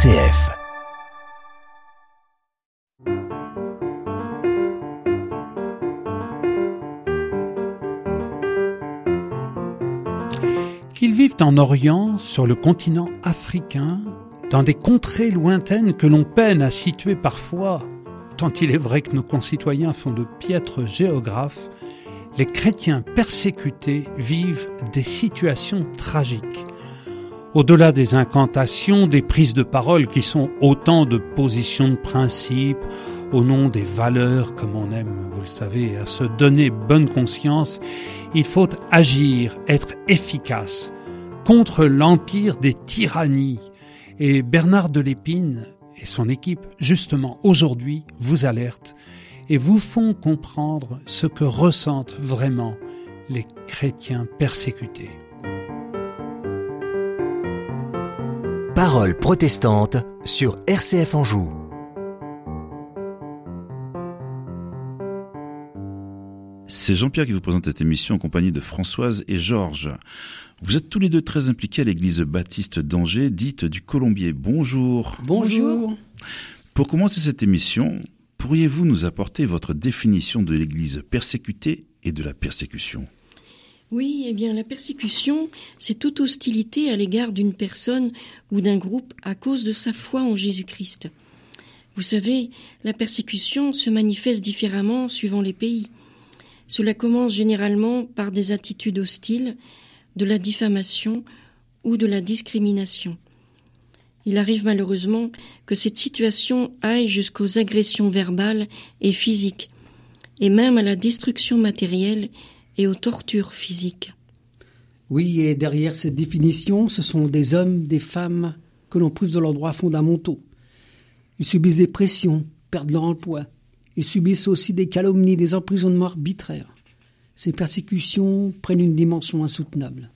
RCF. Qu'ils vivent en Orient, sur le continent africain, dans des contrées lointaines que l'on peine à situer parfois, tant il est vrai que nos concitoyens font de piètres géographes, les chrétiens persécutés vivent des situations tragiques. Au-delà des incantations, des prises de parole qui sont autant de positions de principe, au nom des valeurs, comme on aime, vous le savez, à se donner bonne conscience, il faut agir, être efficace contre l'empire des tyrannies. Et Bernard de Lépine et son équipe, justement, aujourd'hui, vous alertent et vous font comprendre ce que ressentent vraiment les chrétiens persécutés. Paroles protestantes sur RCF Anjou. C'est Jean-Pierre qui vous présente cette émission en compagnie de Françoise et Georges. Vous êtes tous les deux très impliqués à l'église baptiste d'Angers, dite du Colombier. Bonjour. Bonjour. Pour commencer cette émission, pourriez-vous nous apporter votre définition de l'église persécutée et de la persécution ? Oui, la persécution, c'est toute hostilité à l'égard d'une personne ou d'un groupe à cause de sa foi en Jésus-Christ. Vous savez, la persécution se manifeste différemment suivant les pays. Cela commence généralement par des attitudes hostiles, de la diffamation ou de la discrimination. Il arrive malheureusement que cette situation aille jusqu'aux agressions verbales et physiques, et même à la destruction matérielle et aux tortures physiques. Oui, et derrière cette définition, ce sont des hommes, des femmes que l'on prive de leurs droits fondamentaux. Ils subissent des pressions, perdent leur emploi. Ils subissent aussi des calomnies, des emprisonnements arbitraires. Ces persécutions prennent une dimension insoutenable.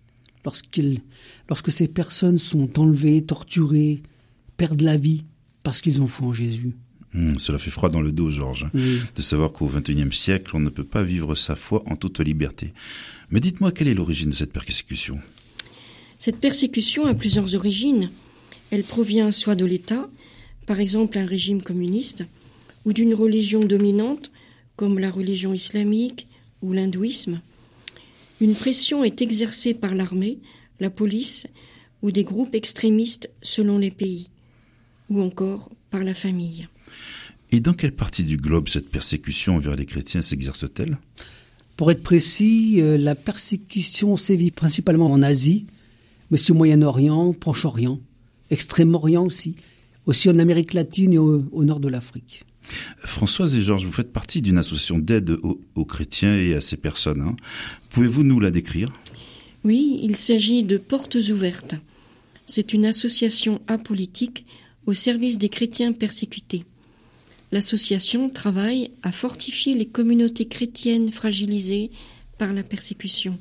Lorsque ces personnes sont enlevées, torturées, perdent la vie parce qu'ils ont foi en Jésus. Cela fait froid dans le dos, Georges, de savoir qu'au XXIe siècle, on ne peut pas vivre sa foi en toute liberté. Mais dites-moi, quelle est l'origine de cette persécution ? Cette persécution a plusieurs origines. Elle provient soit de l'État, par exemple un régime communiste, ou d'une religion dominante, comme la religion islamique ou l'hindouisme. Une pression est exercée par l'armée, la police ou des groupes extrémistes selon les pays, ou encore par la famille. Et dans quelle partie du globe cette persécution envers les chrétiens s'exerce-t-elle ? Pour être précis, la persécution sévit principalement en Asie, mais aussi au Moyen-Orient, Proche-Orient, Extrême-Orient aussi en Amérique latine et au nord de l'Afrique. Françoise et Georges, vous faites partie d'une association d'aide aux chrétiens et à ces personnes. Pouvez-vous nous la décrire ? Oui, il s'agit de Portes Ouvertes. C'est une association apolitique au service des chrétiens persécutés. L'association travaille à fortifier les communautés chrétiennes fragilisées par la persécution,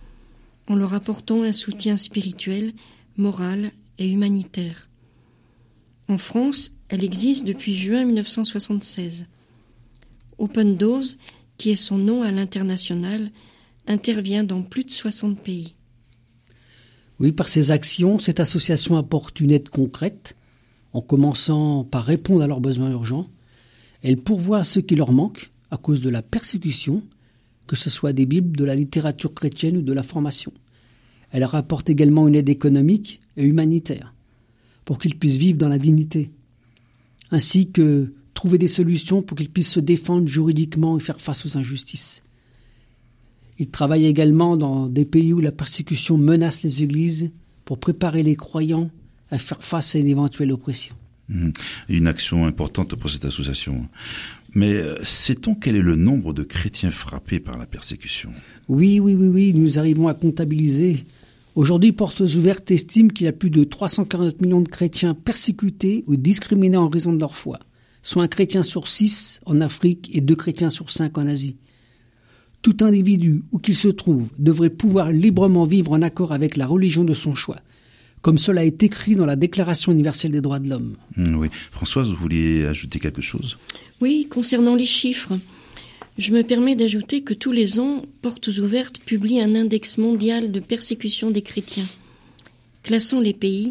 en leur apportant un soutien spirituel, moral et humanitaire. En France, elle existe depuis juin 1976. Open Doors, qui est son nom à l'international, intervient dans plus de 60 pays. Oui, par ses actions, cette association apporte une aide concrète, en commençant par répondre à leurs besoins urgents. Elle pourvoit à ceux qui leur manquent à cause de la persécution, que ce soit des Bibles, de la littérature chrétienne ou de la formation. Elle leur apporte également une aide économique et humanitaire, pour qu'ils puissent vivre dans la dignité, ainsi que trouver des solutions pour qu'ils puissent se défendre juridiquement et faire face aux injustices. Ils travaillent également dans des pays où la persécution menace les églises pour préparer les croyants à faire face à une éventuelle oppression. Une action importante pour cette association. Mais sait-on quel est le nombre de chrétiens frappés par la persécution ? Oui, nous arrivons à comptabiliser. Aujourd'hui, Portes Ouvertes estime qu'il y a plus de 340 millions de chrétiens persécutés ou discriminés en raison de leur foi, soit un chrétien sur 6 en Afrique et 2 chrétiens sur 5 en Asie. Tout individu, où qu'il se trouve, devrait pouvoir librement vivre en accord avec la religion de son choix, comme cela est écrit dans la Déclaration universelle des droits de l'homme. Oui. Françoise, vous vouliez ajouter quelque chose ? Oui, concernant les chiffres, je me permets d'ajouter que tous les ans, Portes Ouvertes publie un index mondial de persécution des chrétiens, classant les pays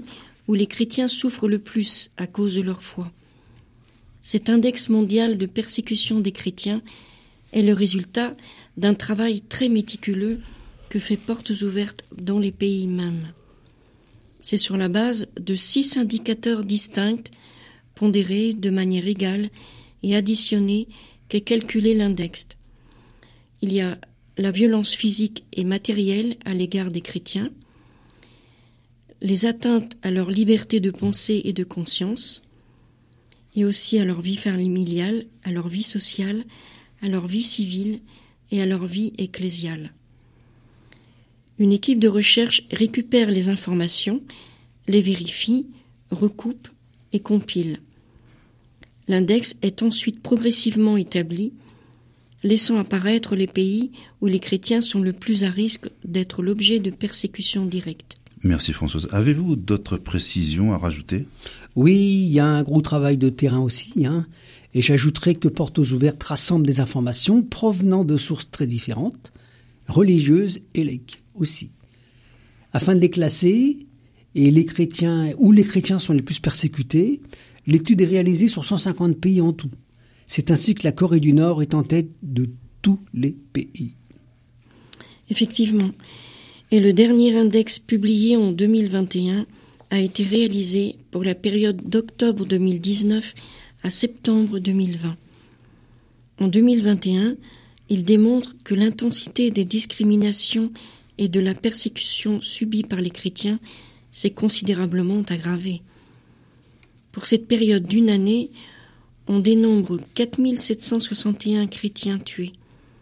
où les chrétiens souffrent le plus à cause de leur foi. Cet index mondial de persécution des chrétiens est le résultat d'un travail très méticuleux que fait Portes Ouvertes dans les pays mêmes. C'est sur la base de 6 indicateurs distincts, pondérés de manière égale et additionnés qu'est calculé l'index. Il y a la violence physique et matérielle à l'égard des chrétiens, les atteintes à leur liberté de pensée et de conscience, et aussi à leur vie familiale, à leur vie sociale, à leur vie civile et à leur vie ecclésiale. Une équipe de recherche récupère les informations, les vérifie, recoupe et compile. L'index est ensuite progressivement établi, laissant apparaître les pays où les chrétiens sont le plus à risque d'être l'objet de persécutions directes. Merci Françoise. Avez-vous d'autres précisions à rajouter ? Oui, il y a un gros travail de terrain aussi, et j'ajouterai que Portes Ouvertes rassemble des informations provenant de sources très différentes, religieuses et laïques aussi. Afin de les classer, et les chrétiens sont les plus persécutés, l'étude est réalisée sur 150 pays en tout. C'est ainsi que la Corée du Nord est en tête de tous les pays. Effectivement. Et le dernier index publié en 2021 a été réalisé pour la période d'octobre 2019 à septembre 2020. En 2021, il démontre que l'intensité des discriminations et de la persécution subie par les chrétiens s'est considérablement aggravée. Pour cette période d'une année, on dénombre 4761 chrétiens tués,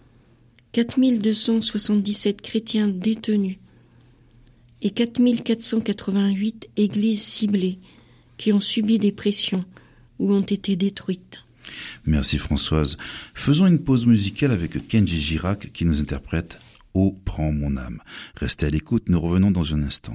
4277 chrétiens détenus et 4488 églises ciblées qui ont subi des pressions ou ont été détruites. Merci Françoise. Faisons une pause musicale avec Kenji Girac qui nous interprète « Oh, prends mon âme ». Restez à l'écoute, nous revenons dans un instant.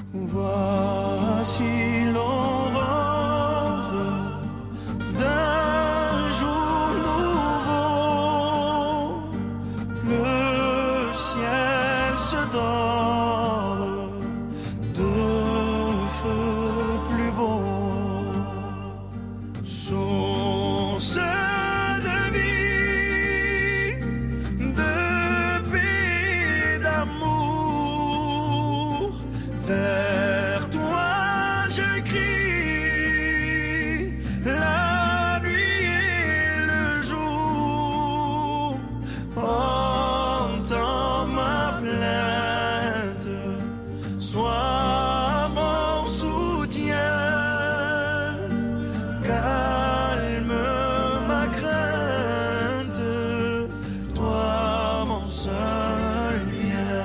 Voici l'aurore d'un jour nouveau, le ciel se dore de feux plus beaux, source de vie, de paix, d'amour, vers toi je crie, la nuit et le jour, entends ma plainte, sois mon soutien, calme ma crainte, toi mon seul bien.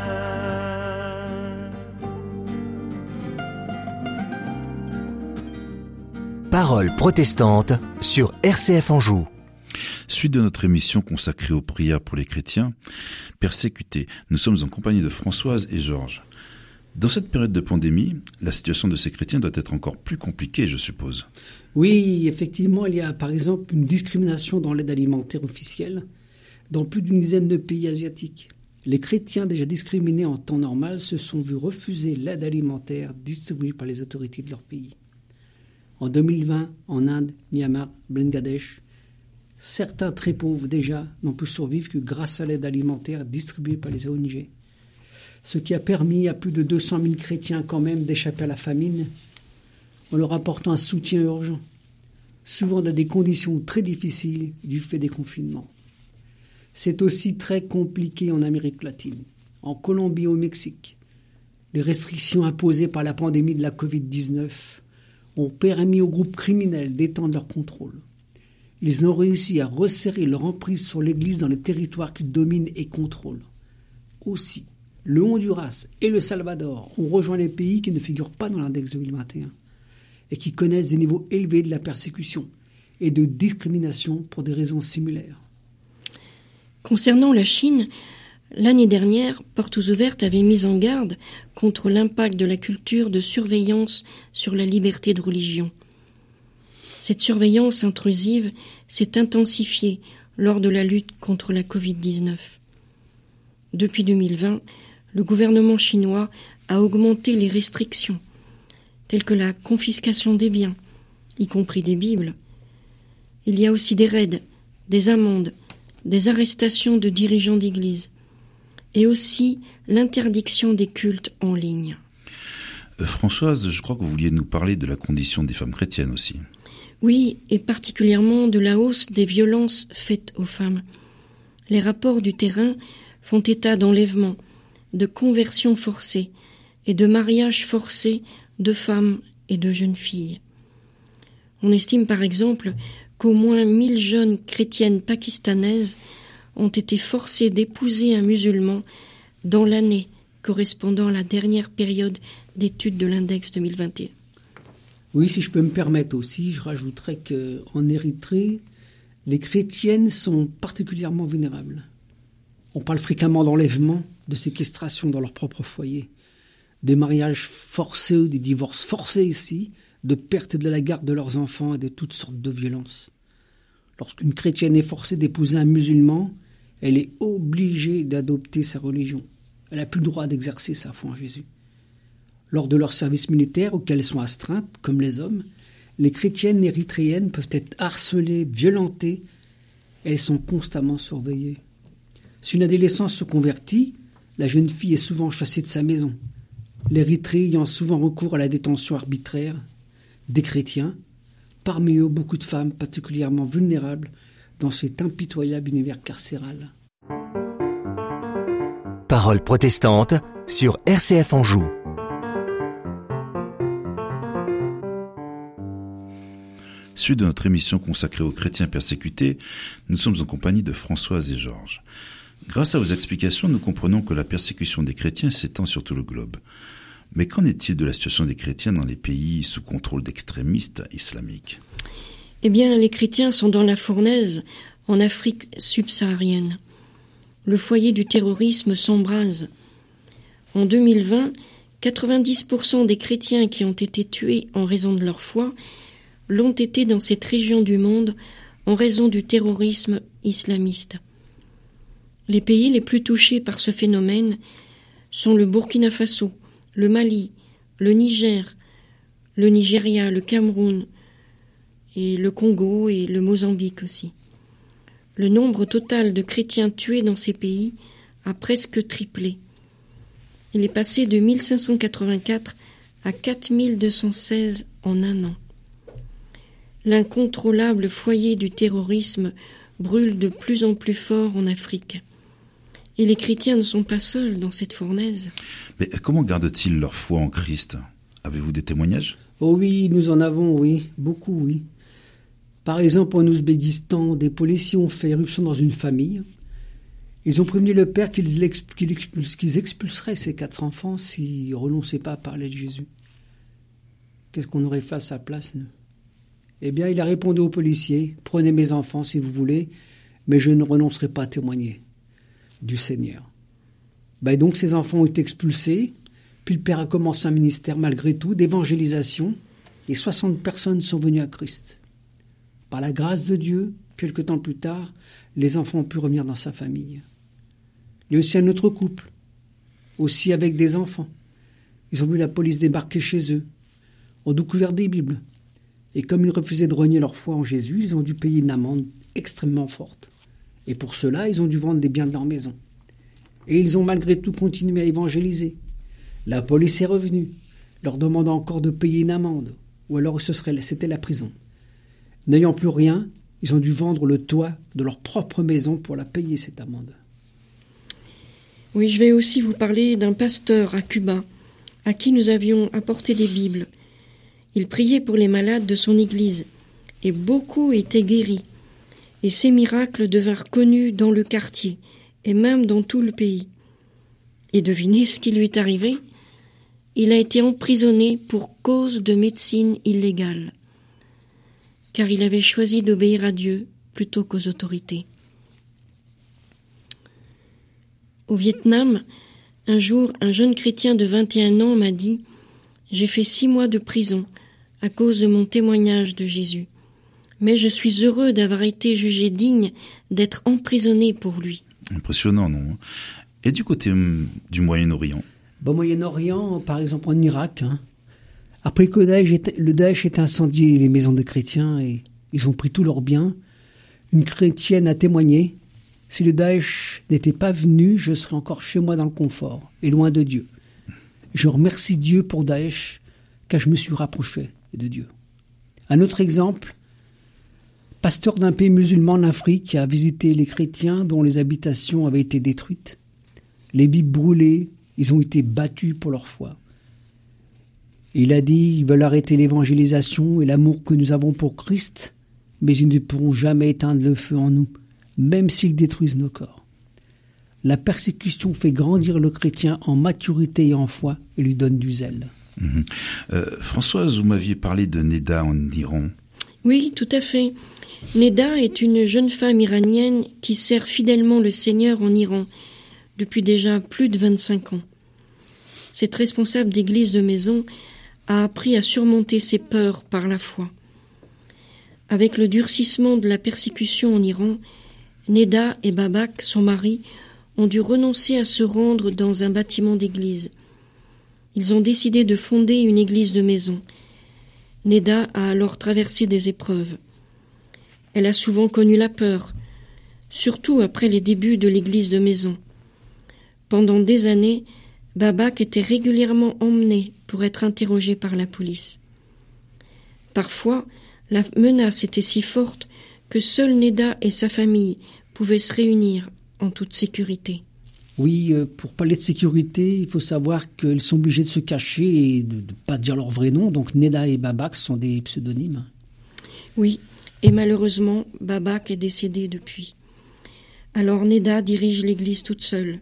Paroles protestantes sur RCF Anjou. Suite de notre émission consacrée aux prières pour les chrétiens persécutés. Nous sommes en compagnie de Françoise et Georges. Dans cette période de pandémie, la situation de ces chrétiens doit être encore plus compliquée, je suppose. Oui, effectivement, il y a par exemple une discrimination dans l'aide alimentaire officielle dans plus d'une dizaine de pays asiatiques. Les chrétiens déjà discriminés en temps normal se sont vus refuser l'aide alimentaire distribuée par les autorités de leur pays. En 2020, en Inde, Myanmar, Bangladesh, certains très pauvres déjà n'ont pu survivre que grâce à l'aide alimentaire distribuée par les ONG. Ce qui a permis à plus de 200 000 chrétiens quand même d'échapper à la famine en leur apportant un soutien urgent, souvent dans des conditions très difficiles du fait des confinements. C'est aussi très compliqué en Amérique latine, en Colombie et au Mexique. Les restrictions imposées par la pandémie de la Covid-19 ont permis aux groupes criminels d'étendre leur contrôle. Ils ont réussi à resserrer leur emprise sur l'Église dans les territoires qu'ils dominent et contrôlent. Aussi, le Honduras et le Salvador ont rejoint les pays qui ne figurent pas dans l'index 2021 et qui connaissent des niveaux élevés de la persécution et de discrimination pour des raisons similaires. Concernant la Chine, l'année dernière, Portes Ouvertes avait mis en garde contre l'impact de la culture de surveillance sur la liberté de religion. Cette surveillance intrusive s'est intensifiée lors de la lutte contre la Covid-19. Depuis 2020, le gouvernement chinois a augmenté les restrictions, telles que la confiscation des biens, y compris des Bibles. Il y a aussi des raids, des amendes, des arrestations de dirigeants d'église, et aussi l'interdiction des cultes en ligne. Françoise, je crois que vous vouliez nous parler de la condition des femmes chrétiennes aussi. Oui, et particulièrement de la hausse des violences faites aux femmes. Les rapports du terrain font état d'enlèvements, de conversions forcées et de mariages forcés de femmes et de jeunes filles. On estime par exemple qu'au moins 1000 jeunes chrétiennes pakistanaises ont été forcées d'épouser un musulman dans l'année correspondant à la dernière période d'études de l'index 2021. Oui, si je peux me permettre aussi, je rajouterais qu'en Érythrée, les chrétiennes sont particulièrement vulnérables. On parle fréquemment d'enlèvement, de séquestration dans leur propre foyer, des mariages forcés, des divorces forcés ici, de perte de la garde de leurs enfants et de toutes sortes de violences. Lorsqu'une chrétienne est forcée d'épouser un musulman, elle est obligée d'adopter sa religion. Elle n'a plus le droit d'exercer sa foi en Jésus. Lors de leur service militaire auquel elles sont astreintes, comme les hommes, les chrétiennes érythréennes peuvent être harcelées, violentées, et elles sont constamment surveillées. Si une adolescente se convertit, la jeune fille est souvent chassée de sa maison, l'Érythrée ayant souvent recours à la détention arbitraire des chrétiens, parmi eux beaucoup de femmes particulièrement vulnérables dans cet impitoyable univers carcéral. Paroles protestantes sur RCF Anjou. Suite de notre émission consacrée aux chrétiens persécutés, nous sommes en compagnie de Françoise et Georges. Grâce à vos explications, nous comprenons que la persécution des chrétiens s'étend sur tout le globe. Mais qu'en est-il de la situation des chrétiens dans les pays sous contrôle d'extrémistes islamiques ? Eh bien, les chrétiens sont dans la fournaise en Afrique subsaharienne. Le foyer du terrorisme s'embrase. En 2020, 90% des chrétiens qui ont été tués en raison de leur foi l'ont été dans cette région du monde en raison du terrorisme islamiste. Les pays les plus touchés par ce phénomène sont le Burkina Faso, le Mali, le Niger, le Nigeria, le Cameroun, et le Congo et le Mozambique aussi. Le nombre total de chrétiens tués dans ces pays a presque triplé. Il est passé de 1584 à 4216 en un an. L'incontrôlable foyer du terrorisme brûle de plus en plus fort en Afrique. Et les chrétiens ne sont pas seuls dans cette fournaise. Mais comment gardent-ils leur foi en Christ ? Avez-vous des témoignages ? Oh oui, nous en avons, oui, beaucoup, oui. Par exemple, en Ouzbékistan, des policiers ont fait éruption dans une famille. Ils ont prévenu le père qu'ils expulseraient ces 4 enfants s'ils ne renonçaient pas à parler de Jésus. Qu'est-ce qu'on aurait fait à sa place, nous ? Eh bien, il a répondu aux policiers, « Prenez mes enfants si vous voulez, mais je ne renoncerai pas à témoigner du Seigneur. » Donc ces enfants ont été expulsés, puis le père a commencé un ministère malgré tout d'évangélisation, et 60 personnes sont venues à Christ. Par la grâce de Dieu, quelque temps plus tard, les enfants ont pu revenir dans sa famille. Il y a aussi un autre couple, aussi avec des enfants. Ils ont vu la police débarquer chez eux, ont découvert des Bibles. Et comme ils refusaient de renier leur foi en Jésus, ils ont dû payer une amende extrêmement forte. Et pour cela, ils ont dû vendre des biens de leur maison. Et ils ont malgré tout continué à évangéliser. La police est revenue, leur demandant encore de payer une amende, ou alors c'était la prison. N'ayant plus rien, ils ont dû vendre le toit de leur propre maison pour la payer, cette amende. Oui, je vais aussi vous parler d'un pasteur à Cuba, à qui nous avions apporté des Bibles. Il priait pour les malades de son église, et beaucoup étaient guéris. Et ces miracles devinrent connus dans le quartier, et même dans tout le pays. Et devinez ce qui lui est arrivé ? Il a été emprisonné pour cause de médecine illégale, car il avait choisi d'obéir à Dieu plutôt qu'aux autorités. Au Vietnam, un jour, un jeune chrétien de 21 ans m'a dit « J'ai fait 6 mois de prison à cause de mon témoignage de Jésus, mais je suis heureux d'avoir été jugé digne d'être emprisonné pour lui. » Impressionnant, non ? Et du côté du Moyen-Orient ? Moyen-Orient, par exemple en Irak, après que le Daesh ait incendié les maisons des chrétiens et ils ont pris tous leurs biens, une chrétienne a témoigné « Si le Daesh n'était pas venu, je serais encore chez moi dans le confort et loin de Dieu. Je remercie Dieu pour Daesh, car je me suis rapproché de Dieu. » Un autre exemple, pasteur d'un pays musulman en Afrique a visité les chrétiens dont les habitations avaient été détruites. Les Bibles brûlées, ils ont été battus pour leur foi. Il a dit, ils veulent arrêter l'évangélisation et l'amour que nous avons pour Christ, mais ils ne pourront jamais éteindre le feu en nous, même s'ils détruisent nos corps. La persécution fait grandir le chrétien en maturité et en foi et lui donne du zèle. Françoise, vous m'aviez parlé de Neda en Iran. Oui, tout à fait. Neda est une jeune femme iranienne qui sert fidèlement le Seigneur en Iran depuis déjà plus de 25 ans. Cette responsable d'église de maison a appris à surmonter ses peurs par la foi. Avec le durcissement de la persécution en Iran, Neda et Babak, son mari, ont dû renoncer à se rendre dans un bâtiment d'église. Ils ont décidé de fonder une église de maison. Neda a alors traversé des épreuves. Elle a souvent connu la peur, surtout après les débuts de l'église de maison. Pendant des années, Babak était régulièrement emmené pour être interrogé par la police. Parfois, la menace était si forte que seul Neda et sa famille pouvaient se réunir en toute sécurité. Oui, pour parler de sécurité, il faut savoir qu'ils sont obligés de se cacher et de ne pas dire leur vrai nom. Donc Neda et Babak sont des pseudonymes. Oui, et malheureusement, Babak est décédé depuis. Alors Neda dirige l'église toute seule.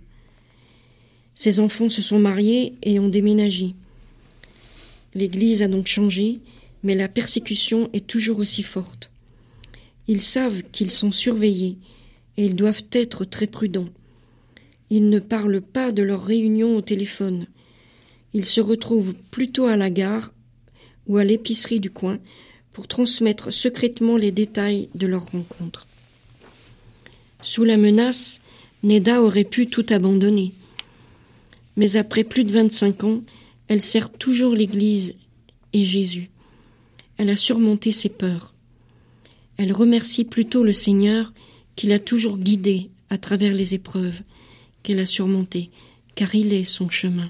Ses enfants se sont mariés et ont déménagé. L'église a donc changé, mais la persécution est toujours aussi forte. Ils savent qu'ils sont surveillés et ils doivent être très prudents. Ils ne parlent pas de leurs réunions au téléphone, Ils se retrouvent plutôt à la gare ou à l'épicerie du coin pour transmettre secrètement les détails de leur rencontre. Sous la menace, Neda aurait pu tout abandonner. Mais après plus de 25 ans, elle sert toujours l'Église et Jésus. Elle a surmonté ses peurs. Elle remercie plutôt le Seigneur qui l'a toujours guidée à travers les épreuves qu'elle a surmontées, car il est son chemin.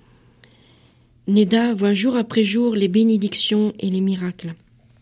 Neda voit jour après jour les bénédictions et les miracles.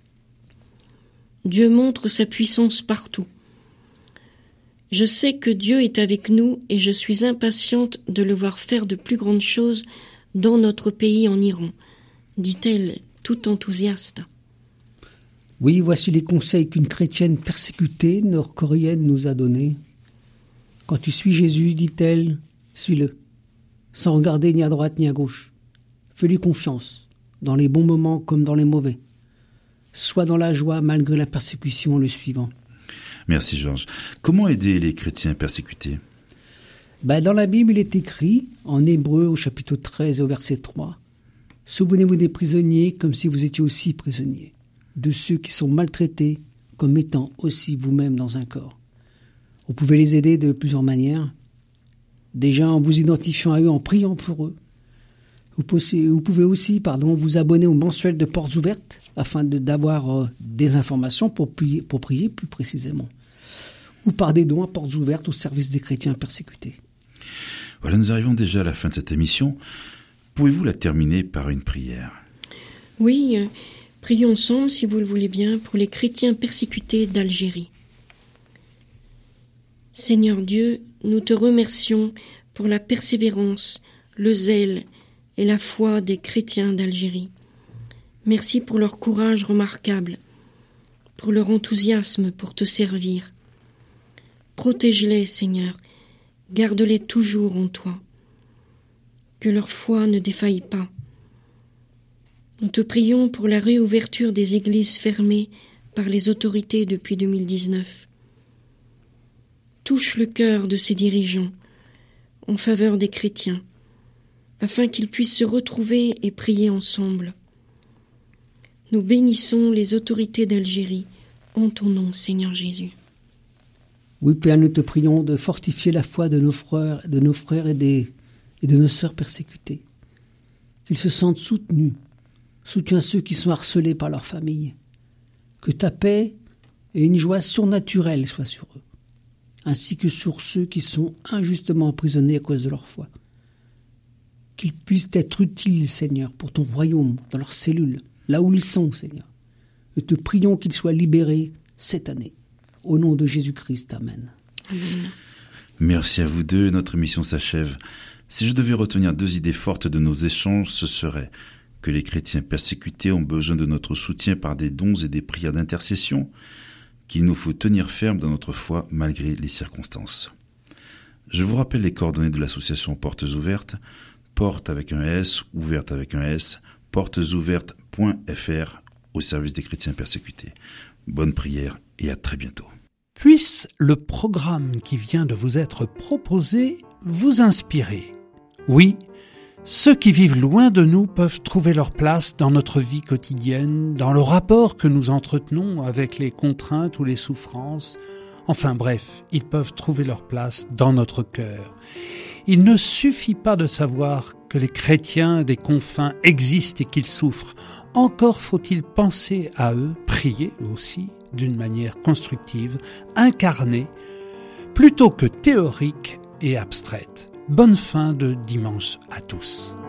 Dieu montre sa puissance partout. Je sais que Dieu est avec nous et je suis impatiente de le voir faire de plus grandes choses dans notre pays en Iran, dit-elle tout enthousiaste. Oui, voici les conseils qu'une chrétienne persécutée nord-coréenne nous a donnés. Quand tu suis Jésus, dit-elle, suis-le, sans regarder ni à droite ni à gauche. Fais-lui confiance, dans les bons moments comme dans les mauvais. Sois dans la joie malgré la persécution en le suivant. Merci Georges. Comment aider les chrétiens persécutés ? Dans la Bible, il est écrit, en Hébreu au chapitre 13 et au verset 3, « Souvenez-vous des prisonniers comme si vous étiez aussi prisonniers, de ceux qui sont maltraités comme étant aussi vous-même dans un corps. » Vous pouvez les aider de plusieurs manières. Déjà en vous identifiant à eux, en priant pour eux. Vous pouvez aussi vous abonner au mensuel de Portes Ouvertes afin d'avoir des informations pour prier plus précisément. Ou par des dons à Portes Ouvertes au service des chrétiens persécutés. Voilà, nous arrivons déjà à la fin de cette émission. Pouvez-vous la terminer par une prière ? Oui, prions ensemble, si vous le voulez bien, pour les chrétiens persécutés d'Algérie. Seigneur Dieu, nous te remercions pour la persévérance, le zèle et la foi des chrétiens d'Algérie. Merci pour leur courage remarquable, pour leur enthousiasme pour te servir. Protège-les, Seigneur, garde-les toujours en toi. Que leur foi ne défaille pas. Nous te prions pour la réouverture des églises fermées par les autorités depuis 2019. Touche le cœur de ces dirigeants en faveur des chrétiens, afin qu'ils puissent se retrouver et prier ensemble. Nous bénissons les autorités d'Algérie en ton nom, Seigneur Jésus. Oui, Père, nous te prions de fortifier la foi de nos frères et de nos sœurs persécutés. Qu'ils se sentent soutenus. Soutiens ceux qui sont harcelés par leur famille. Que ta paix et une joie surnaturelle soient sur eux, ainsi que sur ceux qui sont injustement emprisonnés à cause de leur foi. Qu'ils puissent être utiles, Seigneur, pour ton royaume, dans leurs cellules, là où ils sont, Seigneur. Nous te prions qu'ils soient libérés cette année. Au nom de Jésus-Christ, Amen. Amen. Merci à vous deux, notre émission s'achève. Si je devais retenir 2 idées fortes de nos échanges, ce serait que les chrétiens persécutés ont besoin de notre soutien par des dons et des prières d'intercession, qu'il nous faut tenir ferme dans notre foi malgré les circonstances. Je vous rappelle les coordonnées de l'association Portes Ouvertes, porte avec un S, ouverte avec un S, portesouvertes.fr au service des chrétiens persécutés. Bonne prière et à très bientôt. Puisse le programme qui vient de vous être proposé vous inspirer. Oui, ceux qui vivent loin de nous peuvent trouver leur place dans notre vie quotidienne, dans le rapport que nous entretenons avec les contraintes ou les souffrances. Enfin bref, ils peuvent trouver leur place dans notre cœur. Il ne suffit pas de savoir que les chrétiens des confins existent et qu'ils souffrent. Encore faut-il penser à eux, prier aussi, d'une manière constructive, incarnée, plutôt que théorique et abstraite. Bonne fin de dimanche à tous.